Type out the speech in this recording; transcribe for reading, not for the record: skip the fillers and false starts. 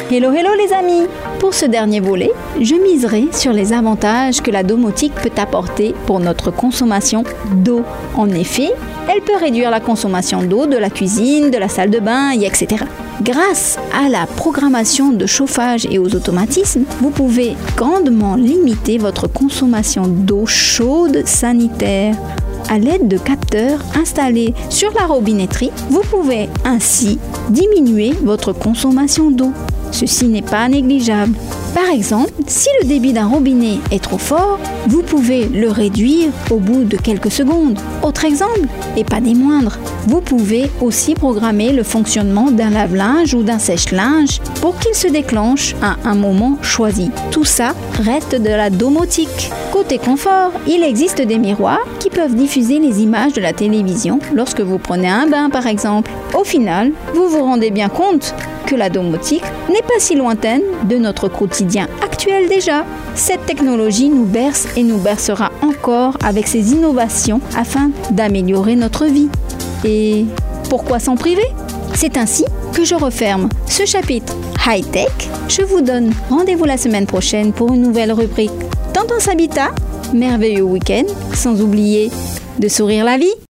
Hello les amis! Pour ce dernier volet, je miserai sur les avantages que la domotique peut apporter pour notre consommation d'eau. En effet, elle peut réduire la consommation d'eau de la cuisine, de la salle de bain, etc. Grâce à la programmation de chauffage et aux automatismes, vous pouvez grandement limiter votre consommation d'eau chaude sanitaire. À l'aide de capteurs installés sur la robinetterie, vous pouvez ainsi diminuer votre consommation d'eau. Ceci n'est pas négligeable. Par exemple, si le débit d'un robinet est trop fort, vous pouvez le réduire au bout de quelques secondes. Autre exemple, et pas des moindres, vous pouvez aussi programmer le fonctionnement d'un lave-linge ou d'un sèche-linge pour qu'il se déclenche à un moment choisi. Tout ça reste de la domotique. Côté confort, il existe des miroirs qui peuvent diffuser les images de la télévision lorsque vous prenez un bain par exemple. Au final, vous vous rendez bien compte que la domotique n'est pas si lointaine de notre quotidien actuel déjà. Cette technologie nous berce et nous bercera encore avec ses innovations afin d'améliorer notre vie. Et pourquoi s'en priver? C'est ainsi que je referme ce chapitre high-tech. Je vous donne rendez-vous la semaine prochaine pour une nouvelle rubrique Tendance Habitat, merveilleux week-end, sans oublier de sourire la vie.